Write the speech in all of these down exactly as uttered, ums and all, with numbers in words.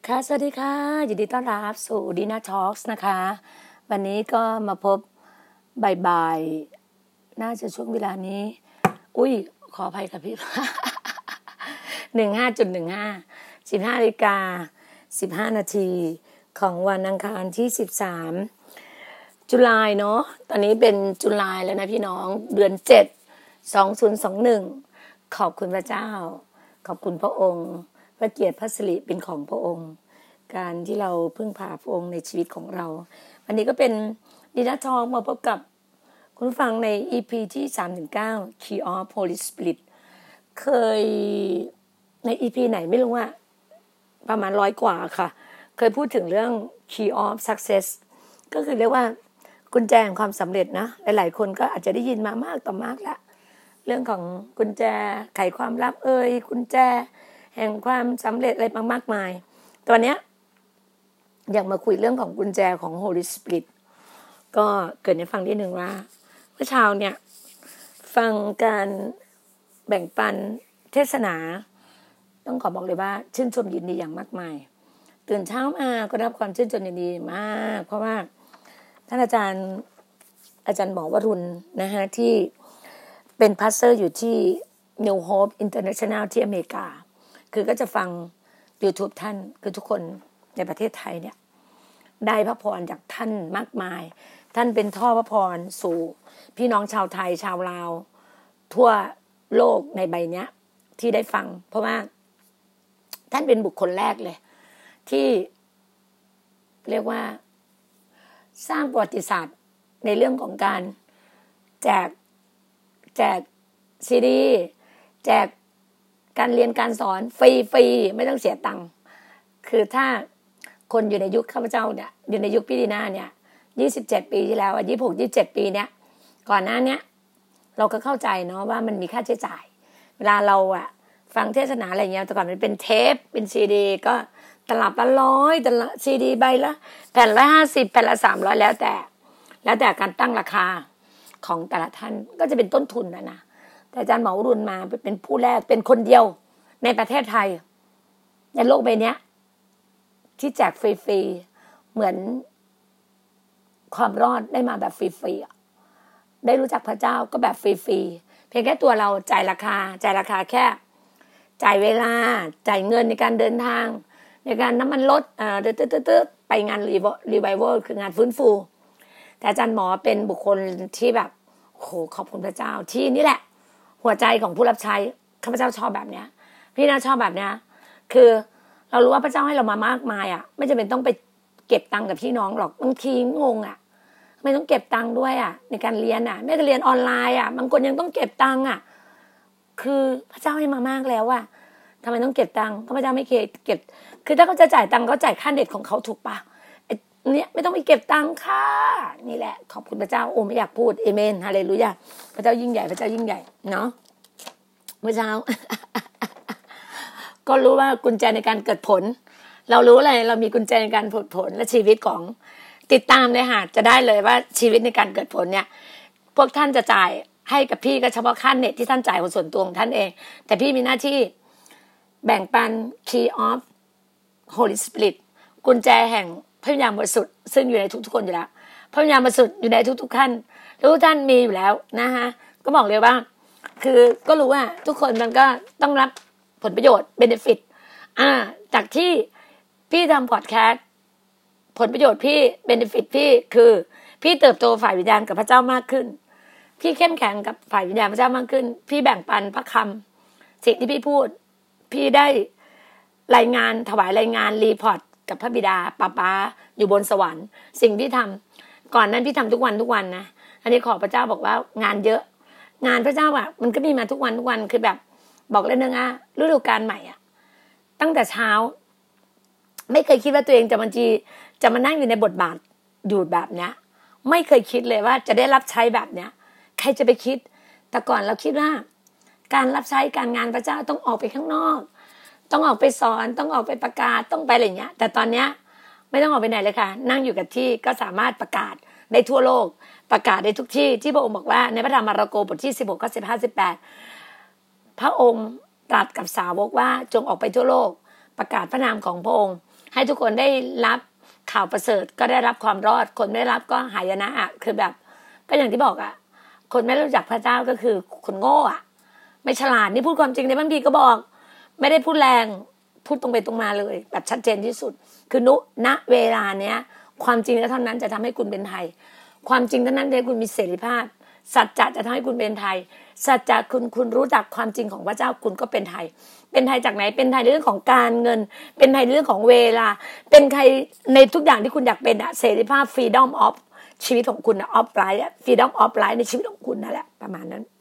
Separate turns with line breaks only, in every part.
ค่ะสวัสดีค่ะยินดีต้อนรับสู่ Dina Talks นะคะวันนี้ก็มาพบบ่ายๆน่าจะช่วงเวลานี้อุ้ยขออภัยค่ะพี่ หนึ่งห้าจุดหนึ่งห้า สิบห้านาฬิกาสิบห้านาทีของวันอังคารที่สิบสามตุลาเนาะตอนนี้เป็นตุลาแล้วนะพี่น้องเดือนเจ็ดสองพันยี่สิบเอ็ดขอบคุณพระเจ้าขอบคุณพระองค์พระเกียรติพระสิริเป็นของพระองค์การที่เราพึ่งพาพระองค์ในชีวิตของเราวันนี้ก็เป็นดีน่าทอล์กมาพบกับคุณฟังใน อี พี ที่สามถึงเก้า Key of Holy Spirit เคยใน อี พี ไหนไม่รู้ว่าประมาณร้อยกว่าค่ะเคยพูดถึงเรื่อง Key of Success ก็คือเรียกว่ากุญแจแห่งความสำเร็จนะหลายๆคนก็อาจจะได้ยินมามากต่อมากแล้วเรื่องของกุญแจไขความลับเอ่ยกุญแจแห่งความสำเร็จอะไรมากมายตอนนี้อยากมาคุยเรื่องของกุญแจของ Holy Spirit ก็เกิดในฟังนิดนึงว่าเมื่อเช้าเนี่ยฟังการแบ่งปันเทศนาต้องขอบอกเลยว่าชื่นชมยินดีอย่างมากมายตื่นเช้ามาก็รับความชื่นชมยินดีมากเพราะว่าท่านอาจารย์อาจารย์หมอวรุณนะฮะที่เป็นพาสเตอร์อยู่ที่ New Hope International ที่อเมริกาคือก็จะฟัง YouTube ท่านคือทุกคนในประเทศไทยเนี่ยได้พระพรจากท่านมากมายท่านเป็นท่อพระพรสู่พี่น้องชาวไทยชาวลาวทั่วโลกในใบเนี้ยที่ได้ฟังเพราะว่าท่านเป็นบุคคลแรกเลยที่เรียกว่าสร้างประวัติศาสตร์ในเรื่องของการแจกแจกซีดีแจกการเรียนการสอนฟรีๆไม่ต้องเสียตังค์คือถ้าคนอยู่ในยุคข้าพเจ้าเนี่ยอยู่ในยุคพี่ดีน่าเนี่ยยี่สิบเจ็ดปีที่แล้วอ่ะยี่สิบหก ยี่สิบเจ็ดปีเนี้ยก่อนหน้าเนี้ยเราก็เข้าใจเนาะว่ามันมีค่าใช้จ่ายเวลาเราอ่ะฟังเทศนาอะไรเงี้ยแต่ก่อนมันเป็นเทปเป็นซีดีก็ตลับละร้อยตลับซีดีใบละแผ่นละห้าสิบแผ่นละสามร้อยแล้วแต่แล้วแต่การตั้งราคาของแต่ละท่านก็จะเป็นต้นทุนนะนะแต่อาจารย์หมอวรุณมาเป็นผู้แรกเป็นคนเดียวในประเทศไทยในโลกใบนี้ที่แจกฟรีๆเหมือนความรอดได้มาแบบฟรีๆได้รู้จักพระเจ้าก็แบบฟรีๆเพียงแค่ตัวเราจ่ายราคาจ่ายราคาแค่จ่ายเวลาจ่ายเงินในการเดินทางในการน้ำมันลดอ่าตึ๊ดๆๆไปงานรีไววัลคืองานฟื้นฟูแต่อาจารย์หมอเป็นบุคคลที่แบบโหขอบคุณพระเจ้าที่นี่แหละหัวใจของผู้รับใช้ข้าพเจ้าชอบแบบเนี้ยพี่น่าชอบแบบเนี้ยคือเรารู้ว่าพระเจ้าให้เรามามากมายอ่ะไม่จำเป็นต้องไปเก็บตังค์กับพี่น้องหรอกบางทีงงอ่ะไม่ต้องเก็บตังค์ด้วยอ่ะในการเรียนอ่ะแม้แต่เรียนออนไลน์อ่ะบางคนยังต้องเก็บตังค์อ่ะคือพระเจ้าให้มามากแล้วอ่ะทำไมต้องเก็บตังค์พระเจ้าไม่เคยเก็บคือถ้าเขาจะจ่ายตังค์เขาจ่ายค่าเน็ตของเขาถูกปะเนี่ยไม่ต้องไปเก็บตังค์ค่ะนี่แหละขอบคุณพระเจ้าโอ้ไม่อยากพูดเอเมนฮาเลลูยาพระเจ้ายิ่งใหญ่พระเจ้ายิ่งใหญ่เนาะเมื่อเช้า ก็รู้ว่ากุญแจในการเกิดผลเรารู้เลยเรามีกุญแจในการผลผลและชีวิตของติดตามเลยค่ะจะได้เลยว่าชีวิตในการเกิดผลเนี่ยพวกท่านจะจ่ายให้กับพี่ก็เฉพาะค่าเน็ตที่ท่านจ่ายของส่วนตัวของท่านเองแต่พี่มีหน้าที่แบ่งปัน Key of Holy Spirit กุญแจแห่งพระวิญญาณบริสุทธิ์ซึ่งอยู่ในทุกๆคนอยู่แล้วพระวิญญาณบริสุทธิ์อยู่ในทุกๆท่านทุกท่านมีอยู่แล้วนะคะก็บอกเลยว่าคือก็รู้ว่าทุกคนมันก็ต้องรับผลประโยชน์ benefit อ่าจากที่พี่ทำพอดแคสต์ผลประโยชน์พี่ benefit พี่คือพี่เติบโตฝ่ายวิญญาณกับพระเจ้ามากขึ้นพี่เข้มแข็งกับฝ่ายวิญญาณพระเจ้ามากขึ้นพี่แบ่งปันพระคำสิ่งที่พี่พูดพี่ได้รายงานถวายรายงานรีพอร์ตกับพระบิดาป้าป้าอยู่บนสวรรค์สิ่งที่ทำก่อนนั้นพี่ทำทุกวันทุกวันนะอันนี้ขอพระเจ้าบอกว่างานเยอะงานพระเจ้าอ่ะมันก็มีมาทุกวันทุกวันคือแบบบอกเลยนึงอ่ะฤดูกาลใหม่อ่ะตั้งแต่เช้าไม่เคยคิดว่าตัวเองจะบัญชีจะมานั่งอยู่ในบทบาทอยู่แบบเนี้ยไม่เคยคิดเลยว่าจะได้รับใช้แบบเนี้ยใครจะไปคิดแต่ก่อนเราคิดว่าการรับใช้การงานพระเจ้าต้องออกไปข้างนอกต้องออกไปสอนต้องออกไปประกาศต้องไปอะไรเงี้ยแต่ตอนเนี้ยไม่ต้องออกไปไหนเลยค่ะนั่งอยู่กับที่ก็สามารถประกาศได้ทั่วโลกประกาศได้ทุกที่ที่พระองค์บอกว่าในพระธรรมมาระโกบทที่สิบหกข้อสิบห้า สิบแปดพระองค์ตรัสกับสาวกว่าจงออกไปทั่วโลกประกาศพระนามของพระองค์ให้ทุกคนได้รับข่าวประเสริฐก็ได้รับความรอดคนไม่ได้รับก็หายนะอ่ะคือแบบก็อย่างที่บอกอ่ะคนไม่รู้จักพระเจ้าก็คือคนโง่อ่ะไม่ฉลาดนี่พูดความจริงในบางทีก็บอกไม่ได้พูดแรงพูดตรงไปตรงมาเลยแบบชัดเจนที่สุดคือนุณเวลาเนี้ยความจริงเท่านั้นจะทำให้คุณเป็นไทยความจริงเท่านั้นที่คุณมีเสรีภาพสัจจะจะทำให้คุณเป็นไทยสัจจะคุณคุณรู้จักความจริงของพระเจ้าคุณก็เป็นไทยเป็นไทยจากไหนเป็นไทยในเรื่องของการเงินเป็นไทยในเรื่องของเวลาเป็นไทยในทุกอย่างที่คุณอยากเป็นอะเสรีภาพ freedom of ชีวิตของคุณอะ of life อะ freedom of life ในชีวิตของคุณนั่นแหละประมาณนั้น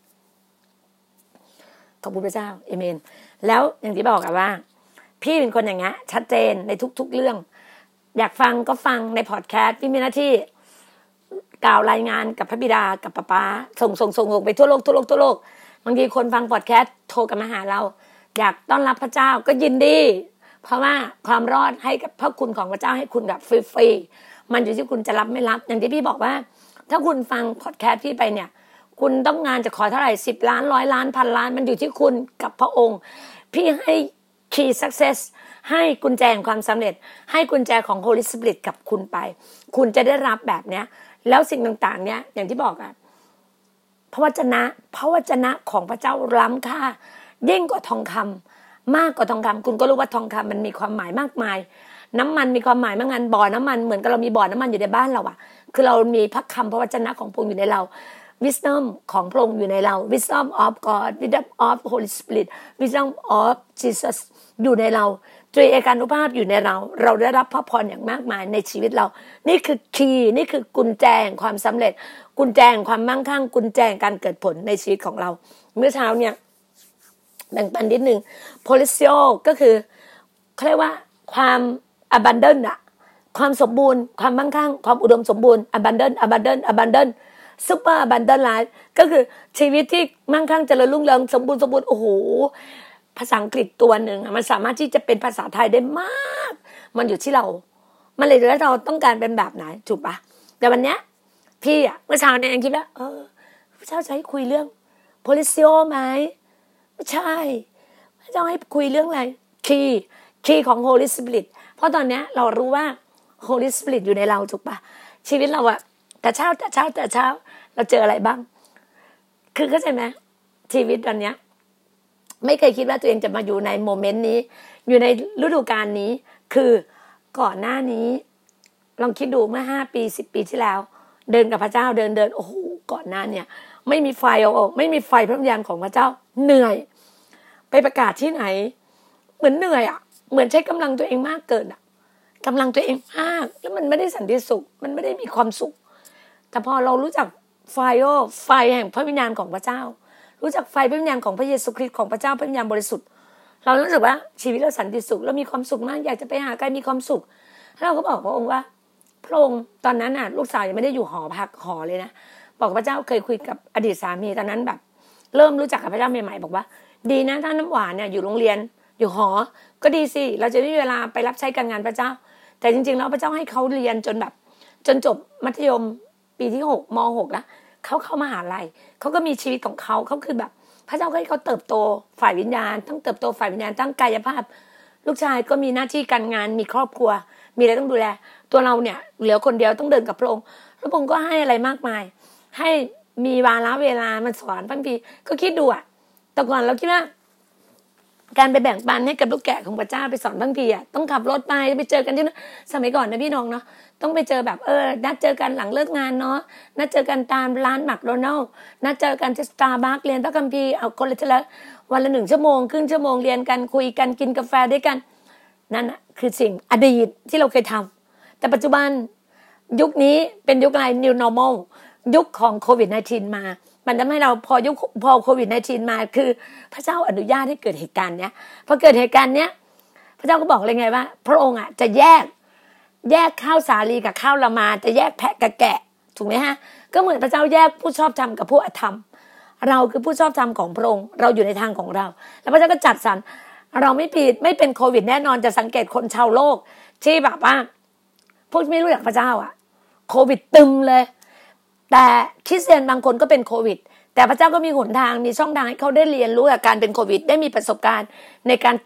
ขอบคุณพระเจ้าเอเมนแล้วอย่างที่บอกอะว่าพี่เป็นคนอย่างเงี้ยชัดเจนในทุกๆเรื่องอยากฟังก็ฟังในพอดแคสต์พี่มีหน้าที่กล่าวรายงานกับพระบิดากับป้าป้าส่งส่งส่งส่งไปทั่วโลกทั่วโลกทั่วโลกบางทีคนฟังพอดแคสต์โทรกันมาหาเราอยากต้อนรับพระเจ้าก็ยินดีเพราะว่าความรอดให้กับพระคุณของพระเจ้าให้คุณแบบฟรีๆมันอยู่ที่คุณจะรับไม่รับอย่างที่พี่บอกว่าถ้าคุณฟังพอดแคสต์พี่ไปเนี่ยคุณต้องงานจะขอเท่าไหร่สิบล้านร้อยล้านพันล้านมันอยู่ที่คุณกับพระองค์พี่ให้ key success ให้กุญแจแห่งความสำเร็จให้กุญแจของ Holy Spirit กับคุณไปคุณจะได้รับแบบเนี้ยแล้วสิ่งต่างๆเนี้ยอย่างที่บอกอะพระวจนะพระวจนะของพระเจ้าล้ำค่ายิ่งกว่าทองคำมากกว่าทองคำคุณก็รู้ว่าทองคำมันมีความหมายมากมายน้ำมันมีความหมายมากงานบ่อน้ำมันเหมือนกับเรามีบ่อน้ำมันอยู่ในบ้านเราอะคือเรามีพระคำพระวจนะของพระองค์อยู่ในเรา wisdom ของพระองค์อยู่ในเรา wisdom of God wisdom of Holy Spirit wisdom of Jesus อยู่ในเราตรีเอกานุภาพอยู่ในเราเราได้รับพระพรอย่างมากมายในชีวิตเรานี่คือคีย์นี่คือกุญแจแห่งความสำเร็จกุญแจแห่งความมั่งคั่งกุญแจแห่งการเกิดผลในชีวิตของเราเมื่อเช้าเนี่ยแบ่งปันนิดนึง Polizio ก็คือเขาเรียกว่าความ abundant อะความสมบูรณ์ความมั่งคั่งความอุดมสมบูรณ์ abundant abundant abundant super abundant life ก็คือชีวิตที่มั่งคั่งเจริญรุ่งเรืองสมบูรณ์สมบูรณ์โอ้โหภาษาอังกฤษตัวหนึ่งมันสามารถที่จะเป็นภาษาไทยได้มากมันอยู่ที่เรามันเลยแล้วเราต้องการเป็นแบบไหนถูกปะแต่วันเนี้ยพี่อะเมื่อเช้าเนี่ยยังคิดว่าเออพระเจ้าจะให้คุยเรื่อง Polizio ไหมไม่ใช่พระเจ้าให้คุยเรื่องอะไรคีย์คีย์ของ Holy Spirit เพราะตอนเนี้ยเรารู้ว่า Holy Spirit อยู่ในเราถูกปะชีวิตเราอะแต่เช้าแต่เช้าแต่เช้าเราเจออะไรบ้างคือเข้าใจไหมชีวิตตอนเนี้ยไม่เคยคิดว่าตัวเองจะมาอยู่ในโมเมนต์นี้อยู่ในฤดูกาลนี้คือก่อนหน้านี้ลองคิดดูเมื่อห้าปีสิบปีที่แล้วเดินกับพระเจ้าเดินเดินโอ้โหก่อนหน้าเนี่ยไม่มีไฟออกไม่มีไฟพระวิญญาณของพระเจ้าเหนื่อยไปประกาศที่ไหนเหมือนเหนื่อยอ่ะเหมือนใช้กำลังตัวเองมากเกินอ่ะกำลังตัวเองมากแล้วมันไม่ได้สันติสุขมันไม่ได้มีความสุขแต่พอเรารู้จักไฟโอไฟแห่งพระวิญญาณของพระเจ้ารู้จักไฟพระวิญญาณของพระเยซูคริสต์ของพระเจ้าพระวิญญาณบริสุทธิ์เรารู้สึกว่าชีวิตเราสันติสุขเรามีความสุขมากอยากจะไปหาใครมีความสุขเราก็บอกพระองค์ว่าพระองค์ตอนนั้นน่ะลูกสาวยังไม่ได้อยู่หอพักหอเลยนะบอกพระเจ้าเคยคุยกับอดีตสามีตอนนั้นแบบเริ่มรู้จักกับพระเจ้าใหม่ๆบอกว่าดีนะถ้าน้ำหวานเนี่ยอยู่โรงเรียนอยู่หอก็ดีสิเราจะได้เวลาไปรับใช้การงานพระเจ้าแต่จริงๆแล้วพระเจ้าให้เขาเรียนจนแบบจนจบมัธยมปีที่หกมหกแล้วเขาเข้ามหาลัยเขาก็มีชีวิตของเขาเขาคือแบบพระเจ้าให้เขาเติบโตฝ่ายวิญญาณทั้งเติบโตฝ่ายวิญญาณทั้งกายภาพลูกชายก็มีหน้าที่การงานมีครอบครัวมีอะไรต้องดูแลตัวเราเนี่ยเหลือคนเดียวต้องเดินกับพระองค์พระองค์ก็ให้อะไรมากมายให้มีวาระเวลามันสอนบางทีก็คิดดูอะแต่ก่อนเราคิดว่าการไปแบ่งปันให้กับลูกแกะของพระเจ้าไปสอนบางทีอ่ะต้องขับรถไปไปเจอกันที่นั่นสมัยก่อนนะพี่น้องเนาะต้องไปเจอแบบเออนัดเจอกันหลังเลิกงานเนาะนัดเจอกันตามร้านแมคโดนัลด์นัดเจอกันที่สตาร์บัคเรียนพระคัมภีร์เอาคนละทีละวันละหนึ่งชั่วโมงครึ่งชั่วโมงเรียนกันคุยกันกินกาแฟด้วยกันนั่นอ่ะคือสิ่งอดีตที่เราเคยทำแต่ปัจจุบันยุคนี้เป็นยุคอะไร New Normal ยุคของโควิด สิบเก้า มามันทำให้เราพอยุคพอโควิด สิบเก้า มาคือพระเจ้าอนุญาตให้เกิดเหตุการณ์เนี้ยพอเกิดเหตุการณ์เนี้ยพระเจ้าก็บอกเลยไงว่าพระองค์อ่ะจะแยกแยกข้าวสาลีกับข้าวละมาจะแยกแพะกับแกะถูกไหมฮะก็เหมือนพระเจ้าแยกผู้ชอบธรรมกับผู้อธรรมเราคือผู้ชอบธรรมของพระองค์เราอยู่ในทางของเราแล้วพระเจ้าก็จัดสรรเราไม่ผิดไม่เป็นโควิดแน่นอนจะสังเกตคนชาวโลกที่แบบว่าพวกไม่รู้จักพระเจ้าอ่ะโควิดตึมเลยแต่คริสเตียนบางคนก็เป็นโควิดแต่พระเจ้าก็มีหนทางมีช่องทางให้เขาได้เรียนรู้กับการเป็นโควิดได้มีประสบการณ์ในการติด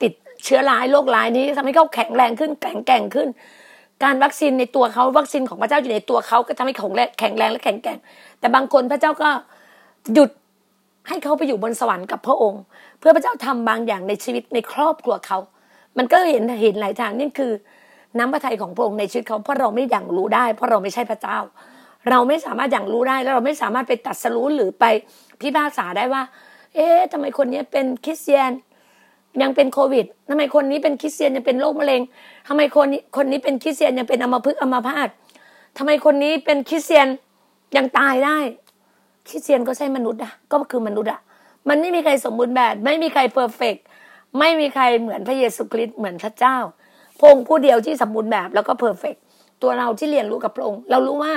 เชื้อร้ายโรคร้ายนี้ทำให้เขาแข็งแรงขึ้นแข็งแกร่งขึ้นการวัคซีนในตัวเขาวัคซีนของพระเจ้าอยู่ในตัวเขาก็ทำให้เขาแข็งแรงและแข็งแกร่งแต่บางคนพระเจ้าก็หยุดให้เขาไปอยู่บนสวรรค์กับพระองค์เพื่อพระเจ้าทำบางอย่างในชีวิตในครอบครัวเขามันก็เห็นเห็นหลายทางนี่คือน้ำพระทัยของพระองค์ในชีวิตเขาเพราะเราไม่อย่างรู้ได้เพราะเราไม่ใช่พระเจ้าเราไม่สามารถอย่างรู้ได้แล้วเราไม่สามารถไปตรัสรู้หรือไปพิพากษาได้ว่าเอ๊ะทำไมคนนี้เป็นคริสเตียนยังเป็นโควิดทำไมคนนี้เป็นคริสเตียนยังเป็นโรคมะเร็งทำไมคนนี้คนนี้เป็นคริสเตียนยังเป็นอัมพฤกษ์อัมพาตทำไมคนนี้เป็นคริสเตียนยังตายได้คริสเตียนก็ใช่มนุษย์อะก็คือมนุษย์อะมันไม่มีใครสมบูรณ์แบบไม่มีใครเพอร์เฟกต์ไม่มีใครเหมือนพระเยซูคริสต์เหมือนพระเจ้าพระองค์ผู้เดียวที่สมบูรณ์แบบแล้วก็เพอร์เฟกต์ตัวเราที่เรียนรู้กับพระองค์เรารู้ว่า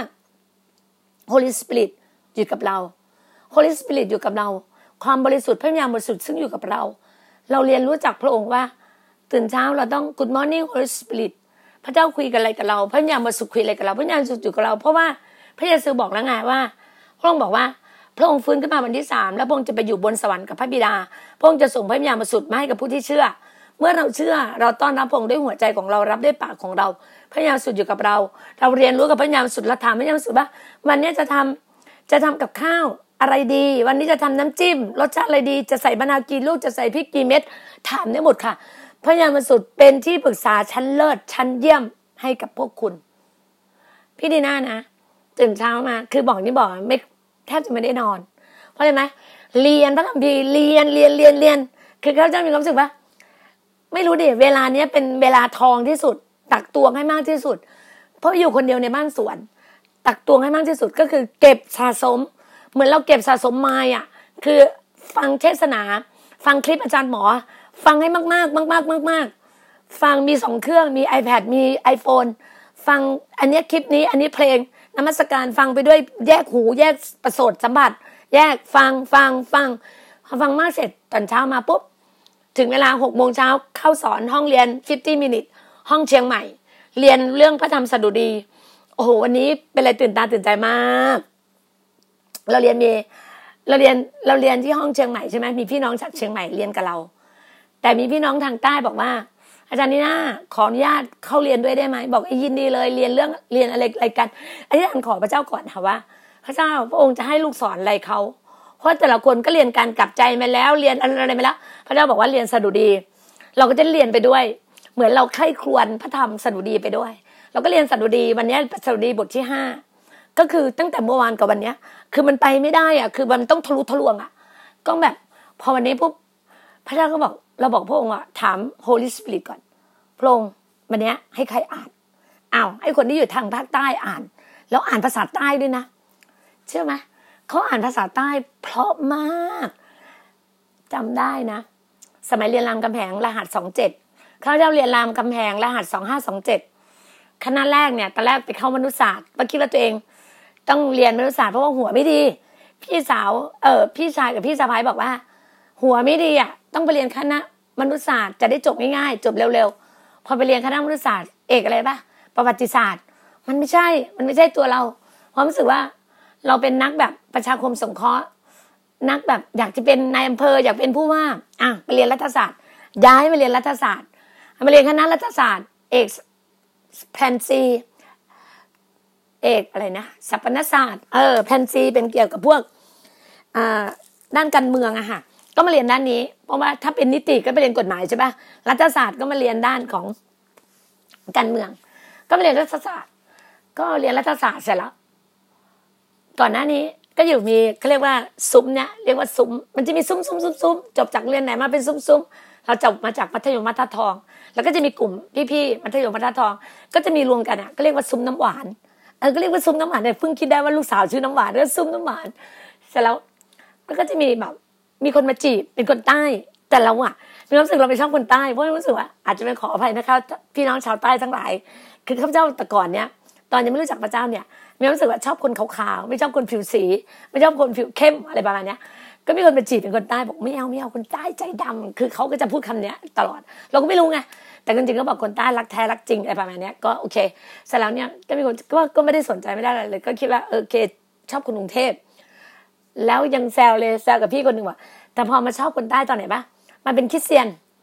Holy Spirit อยู่กับเรา Holy Spirit อยู่กับเราความบริสุทธิ์พระวิญญาณบริสุทธิ์ซึ่งอยู่กับเราเราเรียนรู้จากพระองค์ว่าตื่นเช้าเราต้อง Good morning Holy Spirit พระเจ้าคุยกันอะไรกับเราพระวิญญาณบริสุทธิ์คุยอะไรกับเราพระวิญญาณบริสุทธิ์อยู่กับเราเพราะว่าพระเยซูบอกแล้วไงว่าพระองค์บอกว่าพระองค์ฟื้นขึ้นมาวันที่สามแล้วพระองค์จะไปอยู่บนสวรรค์กับพระบิดาพระองค์จะส่งพระวิญญาณบริสุทธิ์มาให้กับผู้ที่เชื่อเมื่อเราเชื่อเราต้อนรับพระองค์ด้วยหัวใจของเรารับด้วยปากของเราพระวิญญาณบริสุทธิ์อยู่กับเราเราเรียนรู้กับพระวิญญาณบริสุทธิ์และถามพระวิญญาณบริสุทธิ์ว่าวันนี้จะทำจะทำกับข้าวอะไรดีวันนี้จะทำน้ำจิ้มรสชาติอะไรดีจะใส่มะนาวกี่ลูกจะใส่พริกกี่เม็ดถามได้หมดค่ะพระวิญญาณบริสุทธิ์เป็นที่ปรึกษาชั้นเลิศชั้นเยี่ยมให้กับพวกคุณพี่ดีน่านะตื่นเช้ามาคือบอกนี่บอกไม่แทบจะไม่ได้นอนเพราะอะไรไหมเรียนพระคัมภีร์เรียนเรียนเรียนเรียนคือเขาจะมีความรู้สึกว่าไม่รู้ดิเวลาเนี้ยเป็นเวลาทองที่สุดตักตวงให้มากที่สุดเพราะอยู่คนเดียวในบ้านสวนตักตวงให้มากที่สุดก็คือเก็บสะสมเหมือนเราเก็บสะสมมาอ่ะคือฟังเทศนาฟังคลิปอาจารย์หมอฟังให้มากมากมากมากมากมากฟังมีสองเครื่องมี iPad มี iPhone ฟังอันนี้คลิปนี้อันนี้เพลงนมัสการฟังไปด้วยแยกหูแยกประสาทสัมผัสแยกฟังฟังฟังพอฟังมากเสร็จตอนเช้ามาปุ๊บถึงเวลาหกโมงเช้าเข้าสอนห้องเรียนห้าสิบมินิทห้องเชียงใหม่เรียนเรื่องพระธรรมสดุดีโอ้โหวันนี้เป็นอะไรตื่นตาตื่นใจมากเราเรียนมีเราเรียนเราเรียนที่ห้องเชียงใหม่ใช่ไหมมีพี่น้องจากเชียงใหม่เรียนกับเราแต่มีพี่น้องทางใต้บอกว่าอาจารย์นี่น่าขออนุญาตเข้าเรียนด้วยได้ไหมบอกยินดีเลยเรียนเรื่องเรียนอะไรอะไรกันอาจารย์ขอพระเจ้าก่อนค่ะว่าพระเจ้าพระองค์จะให้ลูกสอนอะไรเขาเพราะแต่ละคนก็เรียนการกลับใจมาแล้วเรียนอะไรมาแล้วพระเจ้าบอกว่าเรียนสดุดีเราก็จะเรียนไปด้วยเหมือนเราใคร่ครวญพระธรรมสดุดีไปด้วยเราก็เรียนสดุดีวันนี้สดุดีบทที่ห้าก็คือตั้งแต่เมื่อวานกับวันนี้คือมันไปไม่ได้อ่ะคือมันต้องทะลุทะลวงอ่ะก็แบบพอวันนี้ปุ๊บพระเจ้าก็บอกเราบอกพระองค์อ่ะถาม Holy Spirit ก่อนพระองค์วันนี้ให้ใครอ่านอ้าวให้คนที่อยู่ทางภาคใต้อ่านแล้วอ่านภาษาใต้ด้วยนะเชื่อไหมเขาอ่านภาษาใต้เพราะมากจำได้นะสมัยเรียนรามคำแหงรหัสสองเจ็ดเขาเจ้าเรียนรามคำแหงรหัสสองห้าสองเจ็ดคณะแรกเนี่ยตอนแรกไปเข้ามนุษยศาสตร์ก็คิดว่าตัวเองต้องเรียนมนุษยศาสตร์เพราะว่าหัวไม่ดีพี่สาวเออพี่ชายกับพี่สะใภ้บอกว่าหัวไม่ดีอ่ะต้องไปเรียนคณะมนุษยศาสตร์จะได้จบง่ายๆจบเร็วๆพอไปเรียนคณะมนุษยศาสตร์เอกอะไรป่ะประวัติศาสตร์มันไม่ใช่มันไม่ใช่ตัวเราเพราะรู้สึกว่าเราเป็นนักแบบประชาคมสงเคราะห์นักแบบอยากจะเป็นนายอำเภออยากเป็นผู้ว่าอ่ะไปเรียนรัฐศาสตร์ย้ายมาเรียนรัฐศาสตร์มาเรียนคณะรัฐศาสตร์เอกแพนซีเอกอะไรนะสัพพนศาสตร์เออแพนซีเป็นเกี่ยวกับพวกอ่าด้านการเมืองอะค่ะก็มาเรียนด้านนี้เพราะว่าถ้าเป็นนิติก็ไปเรียนกฎหมายใช่ป่ะรัฐศาสตร์ก็มาเรียนด้านของการเมืองก็มาเรียนรัฐศาสตร์ก็เรียนรัฐศาสตร์เสร็จแล้วก่อนหน้านี้ก็อยู่มีเขาเรียกว่าซุ้มเนี่ยเรียกว่าซุ้มมันจะมีซุ้มซุ้มซุ้มซุ้มจบจากเรียนไหนมาเป็นซุ้มซุ้มเราจบมาจากมัธยมมัธยทองแล้วก็จะมีกลุ่มพี่ๆมัธยมมัธยทองก็จะมีรวมกันอ่ะก็เรียกว่าซุ้มน้ำหวานเออก็เรียกว่าซุ้มน้ำหวานเนี่ยเพิ่งคิดได้ว่าลูกสาวชื่อน้ำหวานแล้วซุ้มน้ำหวานเสร็จแล้วมันก็จะมีแบบมีคนมาจีบเป็นคนใต้แต่เราอ่ะมีความรู้สึกเราไม่ชอบคนใต้เพราะรู้สึกว่าอาจจะเป็นขออภัยนะคะพี่น้องชาวใต้ทั้งหลายคือข้าพเจ้าแต่ก่อนเนี่ยตอนยังไม่รู้จักพระเจ้าเนี่ยมีความรู้สึกว่าชอบคนขาวๆไม่ชอบคนผิวสีไม่ชอบคนผิวเข้มอะไรประมาณเนี้ยก็มีคนมาจีบเป็นคนใต้บอกไม่เอาไม่เอาคนใต้ใจดำคือเขาก็จะพูดคำเนี้ยตลอดเราก็ไม่รู้ไงแต่จริงๆก็บอกคนใต้รักแท้รักจริงอะไรประมาณเนี้ยก็โอเคเสร็จแล้วเนี่ยก็มีคนก็ก็ไม่ได้สนใจไม่ได้อะไรเลยก็คิดว่าโอเคชอบคนกรุงเทพแล้วยังแซวเลยแซวกับพี่คนหนึ่งว่าแต่พอมาชอบคนใต้ตอนไหนปะมาเป็นคริสเตียน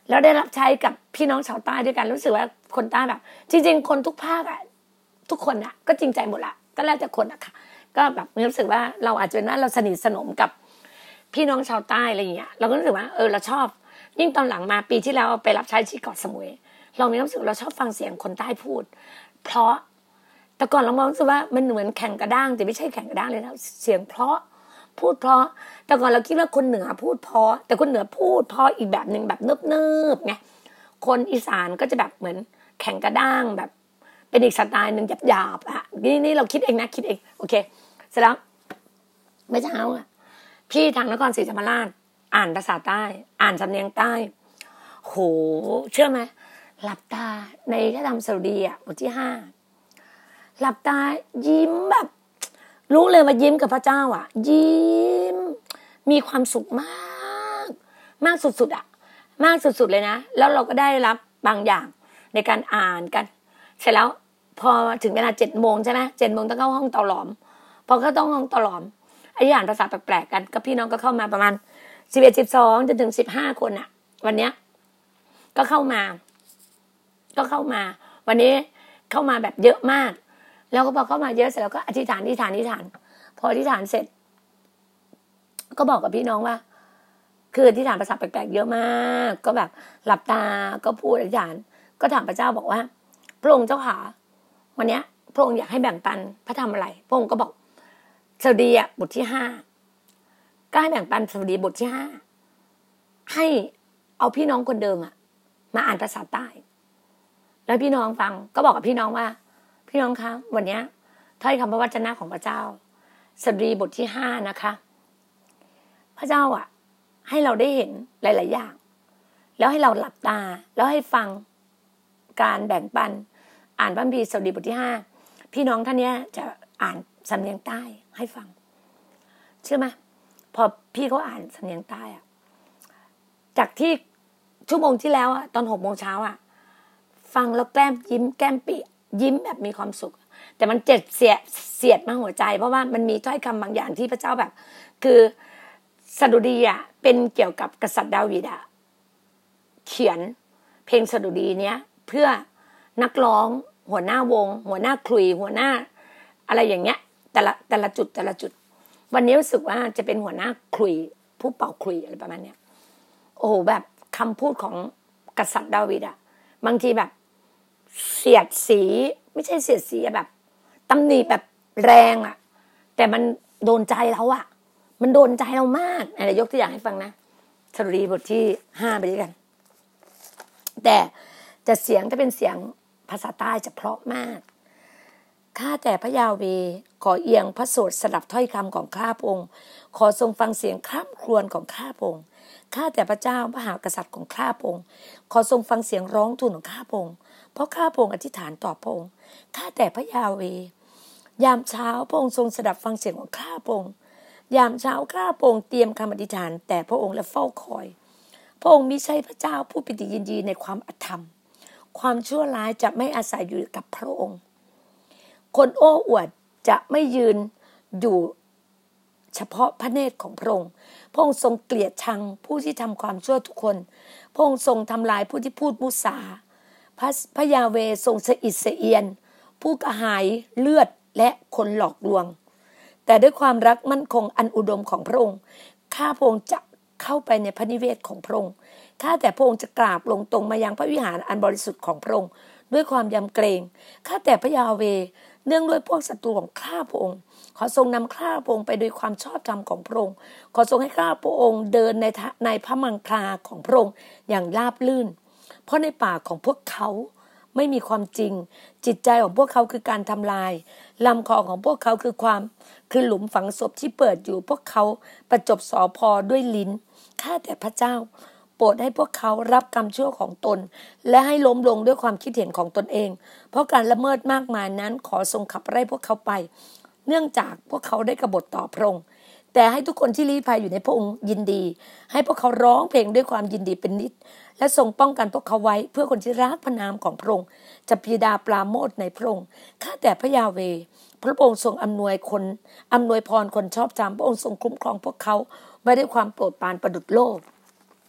แล้วได้รับใช้กับพี่น้องชาวใต้ด้วยกันรู้สึกว่าคนใต้แบบจริงๆคนทุกภาคอ่ะทุกคนอ่ะก็จริงใจหมดละก็แล้วแต่คนอะค่ะก็แบบรู้สึกว่าเราอาจจะว่าเราสนิทสนมกับพี่น้องชาวใต้อะไรอย่างเงี้ยเราก็รู้สึกว่าเออเราชอบยิ่งตอนหลังมาปีที่แล้วไปรับใช้ที่เกาะสมุยเรามีความรู้สึกเราชอบฟังเสียงคนใต้พูดเพราะแต่ก่อนเรามองรู้สึกว่ามันเหมือนแข่งกระด้างแต่ไม่ใช่แข่งกระด้างเลยนะเสียงเพราะพูดเพราะแต่ก่อนเราคิดว่าคนเหนือพูดเพราะแต่คนเหนือพูดเพราะอีกแบบนึงแบบเนิบๆไงคนอีสานก็จะแบบเหมือนแข่งกระด้างแบบเป็นอีกสไตล์นึงหยาบๆอ่ะนี่นี่เราคิดเองนะคิดเองโอเคเสร็จแล้วเมื่อเช้าอ่ะพี่ทางนครศรีธรรมราชอ่านภาษาใต้อ่านสำเนียงใต้โหเชื่อไหมหลับตาในพระธรรมสดุดีอ่ะบทที่ห้าหลับตายิ้มแบบรู้เลยว่ายิ้มกับพระเจ้าอ่ะยิ้มมีความสุขมากมากสุดๆอ่ะมากสุดๆเลยนะแล้วเราก็ได้รับบางอย่างในการอ่านกันเสร็จแล้วพอถึงเวลาเจ็ดโมงใช่ไหมเจ็ดโมงต้องเข้าห้องเตาหลอมพอเข้าต้องห้องเตาหลอมไอ้อ่านภาษาแปลกๆกันก็พี่น้องก็เข้ามาประมาณสิบเอ็ดสิบสองจนถึงสิบห้าคนอ่ะวันเนี้ยก็เข้ามาก็เข้ามาวันนี้เข้ามาแบบเยอะมากแล้วก็พอเข้ามาเยอะเสร็จแล้วก็อธิษฐานอธิษฐานอธิษฐานพออธิษฐานเสร็จก็บอกกับพี่น้องว่าคืออธิษฐานภาษาแปลกๆเยอะมากก็แบบหลับตาก็พูดอธิษฐานก็ถามพระเจ้าบอกว่าพระองค์เจ้าขาวันนี้พระองค์อยากให้แบ่งปันพระธรรมอะไรพระองค์ก็บอกสดุดีอ่ะบทที่ห้าก็ให้แบ่งปันสดุดีบทที่ห้าให้เอาพี่น้องคนเดิมอ่ะมาอ่านภาษาใต้แล้วพี่น้องฟังก็บอกกับพี่น้องว่าพี่น้องคะวันนี้ถ้อยคำพระวจนะของพระเจ้าสดุดีบทที่ห้านะคะพระเจ้าอ่ะให้เราได้เห็นหลายๆอย่างแล้วให้เราหลับตาแล้วให้ฟังการแบ่งปันอ่านพระคัมภีร์สดุดีบทที่ห้าพี่น้องท่านนี้จะอ่านสำเนียงใต้ให้ฟังเชื่อไหมพอพี่เขาอ่านสำเนียงใต้อ่ะจากที่ชั่วโมงที่แล้วอ่ะตอนหกโมงเช้าอ่ะฟังแล้วแก้มยิ้มแก้มปิยิ้มแบบมีความสุขแต่มันเจ็บเสียดเสียดมาหัวใจเพราะว่ามันมีถ้อยคำบางอย่างที่พระเจ้าแบบคือสดุดีอ่ะเป็นเกี่ยวกับกษัตริย์ดาวิดอ่ะเขียนเพลงสดุดีเนี้ยเพื่อนักร้องหัวหน้าวงหัวหน้าคลุยหัวหน้าอะไรอย่างเงี้ยแต่ละแต่ละจุดแต่ละจุดวันนี้รู้สึกว่าจะเป็นหัวหน้าคลุยผู้เป่าคลุยอะไรประมาณเนี้ยโอ้โหแบบคำพูดของกษัตริย์ดาวิดอ่ะบางทีแบบเสียดสีไม่ใช่เสียดสีแบบตำหนิแบบแรงอ่ะแต่มันโดนใจเราอ่ะมันโดนใจเรามากอะไรยกตัวอย่างให้ฟังนะสดุดีบทที่ห้าไปด้วยกันแต่จะเสียงถ้าเป็นเสียงภาษาใต้จะเพราะมากข้าแต่พระยาเวห์ขอเอียงพระโสดสดับถ้อยคำของข้าพระองค์ขอทรงฟังเสียงคร่ำครวญของข้าพระองค์ข้าแต่พระเจ้าพระมหากษัตริย์ของข้าพระองค์ขอทรงฟังเสียงร้องทูลของข้าพระองค์เพราะข้าพระองค์อธิษฐานต่อพระองค์ข้าแต่พระยาเวห์ยามเช้าพระองค์ทรงสดับฟังเสียงของข้าพระองค์ยามเช้าข้าพระองค์เตรียมคำอธิษฐานแต่พระองค์และเฝ้าคอยพระองค์มิใช่พระเจ้าผู้ปิติยินดีในความอธรรมความชั่วร้ายจะไม่อาศัยอยู่กับพระองค์คนโอ้อวดจะไม่ยืนอยู่เฉพาะพระเนตรของพระองค์พระองค์ทรงเกลียดชังผู้ที่ทำความชั่วทุกคนพระองค์ทรงทำลายผู้ที่พูดมุสาพระพระยาเวห์ทรงสะอิดสะเอียนผู้กระหายเลือดและคนหลอกลวงแต่ด้วยความรักมั่นคงอันอุดมของพระองค์ข้าพระองค์จะเข้าไปในพระนิเวศของพระองค์ข้าแต่พระองค์จะกราบลงตรงมายังพระวิหารอันบริสุทธิ์ของพระองค์ด้วยความยำเกรงข้าแต่พระยาเวห์เนื่องด้วยพวกศัตรูของข้าพระองค์ขอทรงนำข้าพระองค์ไปโดยความชอบธรรมของพระองค์ขอทรงให้ข้าพระองค์เดินในในพระมังคลาของพระองค์อย่างราบลื่นเพราะในปากของพวกเขาไม่มีความจริงจิตใจของพวกเขาคือการทำลายลำคอของพวกเขาคือความคือหลุมฝังศพที่เปิดอยู่พวกเขาประจบสอพอด้วยลิ้นข้าแต่พระเจ้าโปรดให้พวกเขารับกรรมชั่วของตนและให้ล้มลงด้วยความคิดเห็นของตนเองเพราะการละเมิดมากมายนั้นขอทรงขับไล่พวกเขาไปเนื่องจากพวกเขาได้กบฏต่อพระองค์แต่ให้ทุกคนที่ลี้ภัยอยู่ในพระองค์ยินดีให้พวกเขาร้องเพลงด้วยความยินดีเป็นนิจและทรงป้องกันพวกเขาไว้เพื่อคนที่รักพระนามของพระองค์จะพิดาปราโมทย์ในพระองค์ข้าแต่พระยาเวห์พระองค์ทรงอำนวยคนอำนวยพรคนชอบธรรมพระองค์ทรงคุ้มครองพวกเขาไว้ด้วยความโปรดปรานประดุจโลก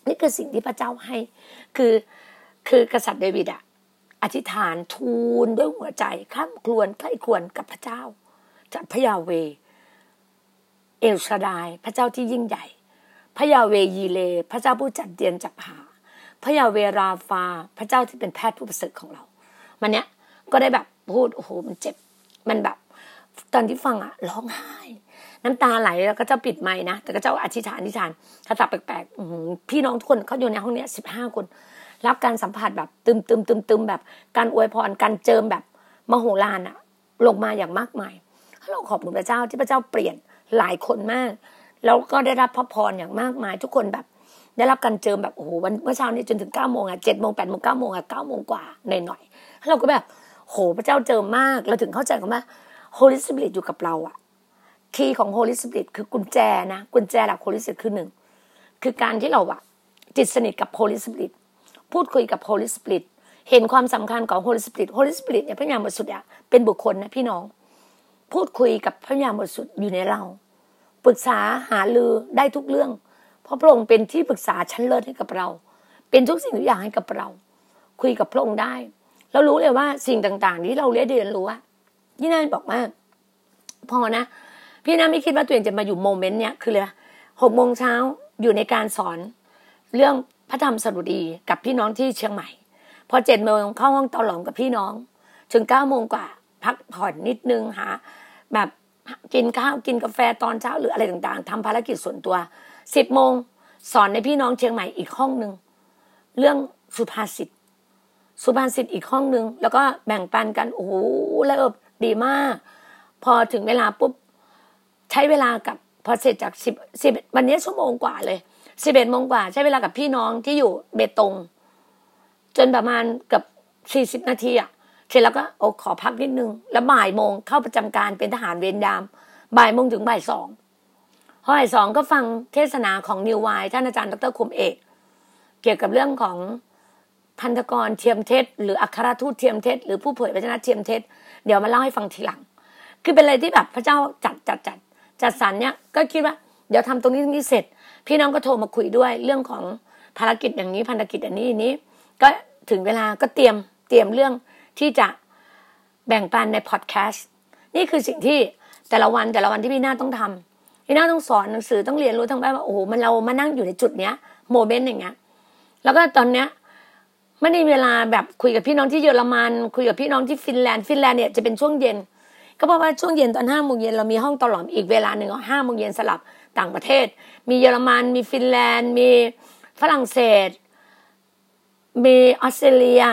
นี่คือสิ่งที่พระเจ้าให้คือคือกษัตริย์เดวิดอะอธิษฐานทูลด้วยหัวใจข้ามครวญใกล้ควรกับพระเจ้าจากพระยาเวห์เอลชาดายพระเจ้าที่ยิ่งใหญ่พระยาเวห์ยีเลพระเจ้าผู้จัดเตียนจับหาพระยาเวห์ราฟาพระเจ้าที่เป็นแพทย์ผู้ประเสริฐของเรามันเนี้ยก็ได้แบบพูดโอ้โหมันเจ็บมันแบบตอนที่ฟังอะร้องไห้น้ำตาไหลแล้วก็เจ้าปิดไมค์นะแต่ก็เจ้าอธิษฐานอธิษฐานภาษาแปลกๆพี่น้องทุกคนเขาอยู่ในห้องนี้สิบห้าคนรับการสัมผัสแบบตึมตึมตึมตึมแบบการอวยพรการเจิมแบบมโหฬารอะลงมาอย่างมากมายเราขอบคุณพระเจ้าที่พระเจ้าเปลี่ยนหลายคนมากแล้วก็ได้รับพระพรอย่างมากมายทุกคนแบบได้รับการเจิมแบบโอ้โหวันเมื่อเช้านี้จนถึงเก้าโมงอะเจ็ดโมงแปดโมงเก้าโมงอะเก้าโมงกว่าหน่อยๆเราก็แบบโหพระเจ้าเจิมมากเราถึงเข้าใจกันว่า Holy Spirit อยู่กับเราอะคีย์ของ Holy Spirit คือกุญแจนะกุญแจหลัก Holy Spirit คือหนึ่งคือการที่เราอะจิตสนิทกับ Holy Spirit พูดคุยกับ Holy Spirit เห็นความสำคัญของ Holy Spirit Holy Spirit เนี่ยพระยามบริสุทธิ์อะเป็นบุคคลนะพี่น้องพูดคุยกับพระยามบริสุทธิ์อยู่ในเราปรึกษาหารือได้ทุกเรื่องเพราะพระองค์เป็นที่ปรึกษาชั้นเลิศให้กับเราเป็นทุกสิ่งทุกอย่างให้กับเราคุยกับพระองค์ได้เรารู้เลยว่าสิ่งต่างๆที่เราเรียนรู้อะที่นั่นบอกว่าพอนะพี่น่าไม่คิดว่าตัวเองจะมาอยู่โมเมนต์เนี้ยคือเลยหกโมงเช้าอยู่ในการสอนเรื่องพระธรรมสดุดีกับพี่น้องที่เชียงใหม่พอเจ็ดโมงเข้าห้องตอหลอมกับพี่น้องถึงเก้าโมงกว่าพักผ่อนนิดนึงหาแบบกินข้าวกินกาแฟตอนเช้าหรืออะไรต่างๆทำภารกิจส่วนตัวสิบโมงสอนในพี่น้องเชียงใหม่อีกห้องนึงเรื่องสุภาษิตสุภาษิตอีกห้องนึงแล้วก็แบ่งปันกันโอ้โหแล้วดีมากพอถึงเวลาปุ๊บใช้เวลากับพอเสร็จจากสิบสิบวันนี้ชั่วโมงกว่าเลยสิบเอ็ดโมงกว่าใช้เวลากับพี่น้องที่อยู่เบตงจนประมาณเกือบสี่สิบนาทีอ่ะเสร็จแล้วก็โอ้ขอพักนิดนึงแล้วบ่ายโมงเข้าประจำการเป็นทหารเวรยามบ่ายโมงถึงบ่ายสองพอบ่ายสองก็ฟังเทศนาของนิวไวท่านอาจารย์ดร.คมเอกเกี่ยวกับเรื่องของพันธกรเทียมเท็จหรืออัครทูตเทียมเท็จหรือผู้เผยพระชนะเทียมเท็จเดี๋ยวมาเล่าให้ฟังทีหลังคือเป็นอะไรที่แบบพระเจ้าจัดจัดจัดจัดสรรเนี่ยก็คิดว่าเดี๋ยวทำตรงนี้ตรงนี้เสร็จพี่น้องก็โทรมาคุยด้วยเรื่องของภารกิจอย่างนี้ภารกิจอันนี้นี้ก็ถึงเวลาก็เตรียมเตรียมเรื่องที่จะแบ่งปันในพอดแคสต์นี่คือสิ่งที่แต่ละวันแต่ละวันที่พี่นาต้องทำพี่นาต้องสอนหนังสือต้องเรียนรู้ทั้งแบบว่าโอ้โหมันเรามานั่งอยู่ในจุดเนี้ยโมเมนต์อย่างเงี้ยแล้วก็ตอนเนี้ยไม่ได้เวลาแบบคุยกับพี่น้องที่เยอรมันคุยกับพี่น้องที่ฟินแลนด์ฟินแลนด์เนี่ยจะเป็นช่วงเย็นก็เพราะว่าช่วงเย็นตอนห้าโมงเย็นเรามีห้องตลอดอีกเวลาหนึ่งห้าโมงเย็นสลับต่างประเทศมีเยอรมันมีฟินแลนด์มีฝรั่งเศสมีออสเตรเลีย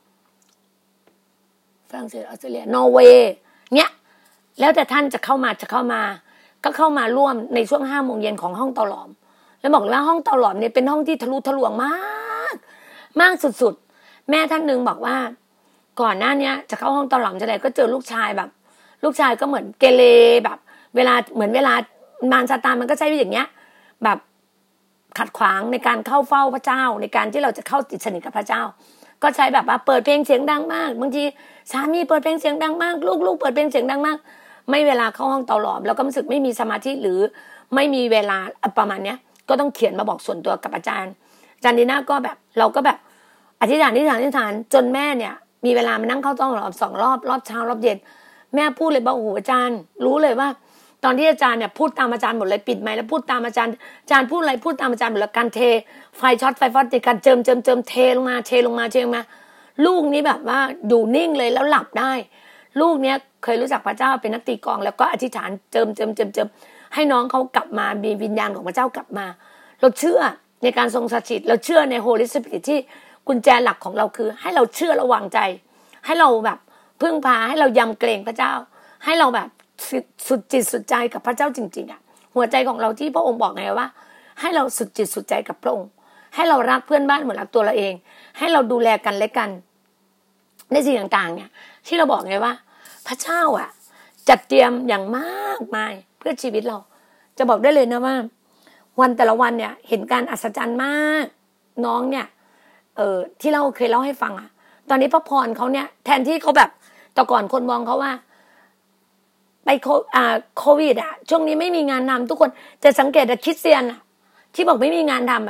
ฝรั่งเศสออสเตรเลียนอร์เวย์เนี้ยแล้วแต่ท่านจะเข้ามาจะเข้ามาก็เข้ามาร่วมในช่วงห้าโมงเย็นของห้องตลอดแล้วบอกเลยว่าห้องตลอดเนี่ยเป็นห้องที่ทะลุทะลวงมากมากสุดๆแม่ท่านนึงบอกว่าก่อนหน้านี้จะเข้าห้องตลอดจะไหนก็เจอลูกชายแบบลูกชายก็เหมือนเกเรแบบเวลาเหมือนเวลามารซาตานมันก็ใช้อย่างเงี้ยแบบขัดขวางในการเข้าเฝ้าพระเจ้าในการที่เราจะเข้าติดสนิทกับพระเจ้าก็ใช้แบบว่าเปิดเพลงเสียงดังมากบางทีสามีเปิดเพลงเสียงดังมากลูกๆเปิดเพลงเสียงดังมากไม่เวลาเข้าห้องตลอดแล้วก็รู้สึกไม่มีสมาธิหรือไม่มีเวลาประมาณเนี้ยก็ต้องเขียนมาบอกส่วนตัวกับอาจารย์อาจารย์ดีน่าก็แบบเราก็แบบอธิษฐานอธิษฐานอธิษฐานจนแม่เนี่ยมีเวลามานั่งเข้าต้องรอบสองรอบรอบเช้ารอบเย็นแม่พูดเลยบอกโอ้โหอาจารย์รู้เลยว่าตอนที่อาจารย์เนี่ยพูดตามอาจารย์หมดเลยปิดไมค์แล้วพูดตามอาจารย์อาจารย์พูดอะไรพูดตามอาจารย์หมดเลยการเทไฟช็อตไฟฟอสในการเจิมเจิมเจิมเทลงมาเทลงมาเทลงมาลูกนี้แบบว่าอยู่นิ่งเลยแล้วหลับได้ลูกเนี้ยเคยรู้จักพระเจ้าเป็นนักตีกลองแล้วก็อธิษฐานเจิมเจิมเจิมเจิมให้น้องเขากลับมามีวิญญาณของพระเจ้ากลับมาเราเชื่อในการทรงสถิตเราเชื่อใน Holy Spirit ที่กุญแจหลักของเราคือให้เราเชื่อระวางใจให้เราแบบพึ่งพาให้เรายำเกรงพระเจ้าให้เราแบบสุดจิตสุดใจกับพระเจ้าจริงๆอ่ะหัวใจของเราที่พระองค์บอกไงว่าให้เราสุดจิตสุดใจกับพระองค์ให้เรารักเพื่อนบ้านเหมือนรักตัวเราเองให้เราดูแลกันและกันในสิ่งต่างๆเนี่ยที่เราบอกไงว่าพระเจ้าอ่ะจัดเตรียมอย่างมากมายเพื่อชีวิตเราจะบอกได้เลยนะว่าวันแต่ละวันเนี่ยเห็นการอัศจรรย์มากน้องเนี่ยเออที่เราเคยเล่าให้ฟังอ่ะตอนนี้พระพรเขาเนี่ยแทนที่เขาแบบแต่ก่อนคนมองเขาว่าไปโคอ่าโควิดอ่ะช่วงนี้ไม่มีงานทำทุกคนจะสังเกตแต่คริสเตียนอ่ะที่บอกไม่มีงานทำอ่ะ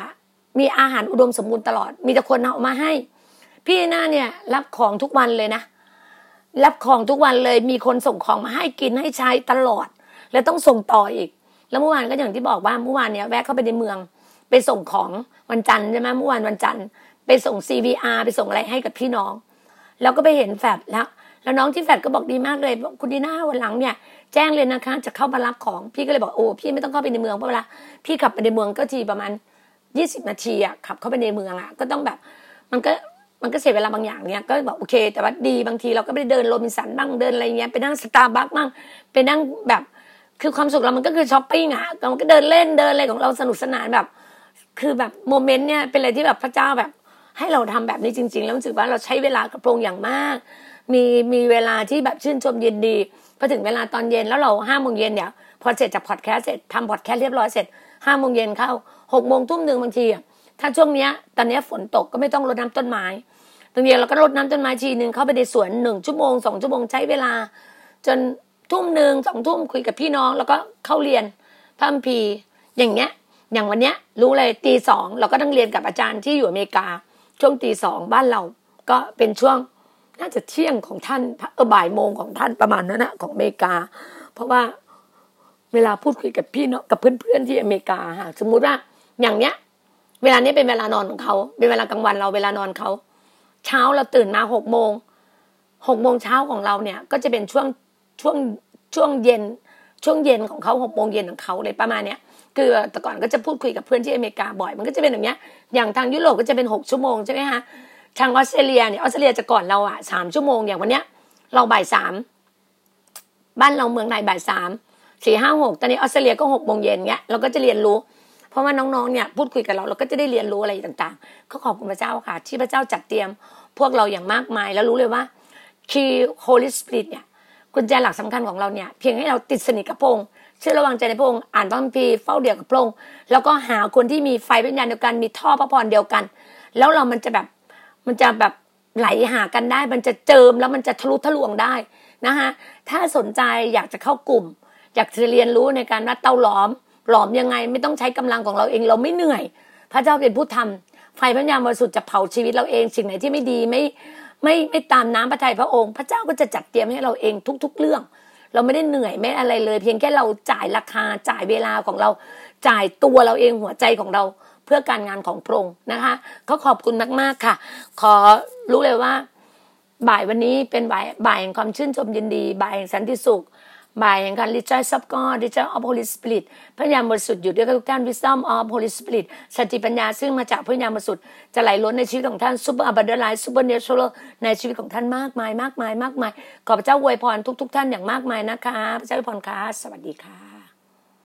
มีอาหารอุดมสมบูรณ์ตลอดมีแต่คนเอามาให้พี่หน้าเนี่ยรับของทุกวันเลยนะรับของทุกวันเลยมีคนส่งของมาให้กินให้ใช้ตลอดแล้วต้องส่งต่ออีกแล้วเมื่อวานก็อย่างที่บอกว่าเมื่อวานเนี่ยแวะเข้าไปในเมืองไปส่งของวันจันทร์ใช่ไหมเมื่อวานวันจันทร์ไปส่ง ซี วี อาร์ ไปส่งอะไรให้กับพี่น้องแล้วก็ไปเห็นแฟดแล้วแล้วน้องที่แฟดก็บอกดีมากเลยคุณดีน่าวันหลังเนี่ยแจ้งเลยนะคะจะเข้ามารับของพี่ก็เลยบอกโอ้พี่ไม่ต้องเข้าไปในเมืองเพราะเวลาพี่ขับไปในเมืองก็ทีประมาณยี่สิบนาทีอ่ะขับเข้าไปในเมืองอ่ะก็ต้องแบบมันก็มันก็เสียเวลาบางอย่างเนี่ยก็บอกโอเคแต่ว่าดีบางทีเราก็ไปเดินโรบินสันบ้างเดินอะไรเงี้ยไปนั่งสตาร์บัคบ้างไปนั่งแบบคือความสุขเรามันก็คือช้อปปิ้งอ่ะเราก็เดินเล่นเดินอะไรของเราสนุกสนานแบบคือแบบโมเมนต์เนี่ยเป็นอะไรที่แบบพระเจ้าแบบให้เราทำแบบนี้จริงๆแล้วรู้สึกว่าเราใช้เวลากับพระองค์อย่างมากมีมีเวลาที่แบบชื่นชมยินดีพอถึงเวลาตอนเย็นแล้วเราห้าโมงเย็นเนี่ยพอเสร็จจากพอดแคสต์เสร็จทำพอดแคสต์เรียบร้อยเสร็จห้าโมงเย็นเข้าหกโมงทุ่มหนึ่งบางทีอ่ะถ้าช่วงเนี้ยตอนเนี้ยฝนตกก็ไม่ต้องรดน้ำต้นไม้บางทีเราก็รดน้ำต้นไม้ทีนึงเข้าไปในสวนหนึ่งชั่วโมงสองชั่วโมงใช้เวลาจนทุ่มหนึ่งสองทุ่มคุยกับพี่น้องแล้วก็เข้าเรียนพระคัมภีร์อย่างเงี้ยอย่างวันเนี้ยรู้เลยตีสองเราก็ต้องเรียนกับอาจารย์ที่อยู่อเมริกาช่วงตีสองบ้านเราก็เป็นช่วงน่าจะเที่ยงของท่านเออบ่ายโมงของท่านประมาณนั้นนะของอเมริกาเพราะว่าเวลาพูดคุยกับพี่เนาะกับเพื่อนๆที่อเมริกาค่ะสมมุติว่าอย่างเนี้ยเวลานี้เป็นเวลานอนของเขาเป็นเวลากลางวันเราเวลานอนเขาเช้าเราตื่นมาหกโมงหกโมงเช้าของเราเนี่ยก็จะเป็นช่วงช่วงช่วงเย็นช่วงเย็นของเขาหกโมงเย็นของเขาเลยประมาณเนี้ยคือแต่ก่อนก็จะพูดคุยกับเพื่อนที่อเมริกาบ่อยมันก็จะเป็นอย่างเงี้ยอย่างทางยุโรปก็จะเป็นหกชั่วโมงใช่ไหมคะทางออสเตรเลียเนี่ยออสเตรเลียจะก่อนเราอ่ะสามชั่วโมงอย่างวันเนี้ยเราบ่ายสามบ้านเราเมืองไทยบ่ายสามสี่ห้าหกตอนนี้ออสเตรเลียก็หกโมงเย็นเงี้ยเราก็จะเรียนรู้เพราะว่าน้องๆเนี่ยพูดคุยกับเราเราก็จะได้เรียนรู้อะไรต่างๆก็ขอบคุณพระเจ้าค่ะที่พระเจ้าจัดเตรียมพวกเราอย่างมากมายแล้วรู้เลยว่าคีย์ Holy Spirit เนี่ยกุญแจหลักสำคัญของเราเนี่ยเพียงให้เราติดสนิทกับพระองค์เชื่อระวังใจในพระองค์อ่านพระคัมภีร์เฝ้าเดียวกับพระองค์แล้วก็หาคนที่มีไฟวิญญาณเดียวกันมีท่อพระพรเดียวกันแล้วเรามันจะแบบมันจะแบบไหลหากันได้มันจะเจิมแล้วมันจะทะลุทะลวงได้นะคะถ้าสนใจอยากจะเข้ากลุ่มอยากจะเรียนรู้ในการรัดเต้าหลอมหลอมยังไงไม่ต้องใช้กำลังของเราเองเราไม่เหนื่อยพระเจ้าเป็นผู้ทำไฟพระวิญญาณบริสุทธิ์จะเผาชีวิตเราเองสิ่งไหนที่ไม่ดีไม่ไม่ไม่ตามน้ำพระทัยพระองค์พระเจ้าก็จะจัดเตรียมให้เราเองทุกๆเรื่องเราไม่ได้เหนื่อยไม่อะไรเลยเพียงแค่เราจ่ายราคาจ่ายเวลาของเราจ่ายตัวเราเองหัวใจของเราเพื่อการงานของพระองค์นะคะเขาขอบคุณมากๆค่ะขอรู้เลยว่าบ่ายวันนี้เป็นบ่ายบ่ายแห่งความชื่นชมยินดีบ่ายแห่งสันติสุขบ่ายแห่งการ rejoice of God rejoice of Holy Spirit พระวิญญาณบริสุทธิ์อยู่ด้วยกับทุกท่าน wisdom of Holy Spirit สติปัญญาซึ่งมาจากพระวิญญาณบริสุทธิ์จะไหลล้นในชีวิตของท่าน super abundant life super natural ในชีวิตของท่านมากมายมากมายมากมายขอพระเจ้าอวยพรทุกๆท่านอย่างมากมายนะคะพระเจ้าอวยพรค่ะสวัสดีค่ะ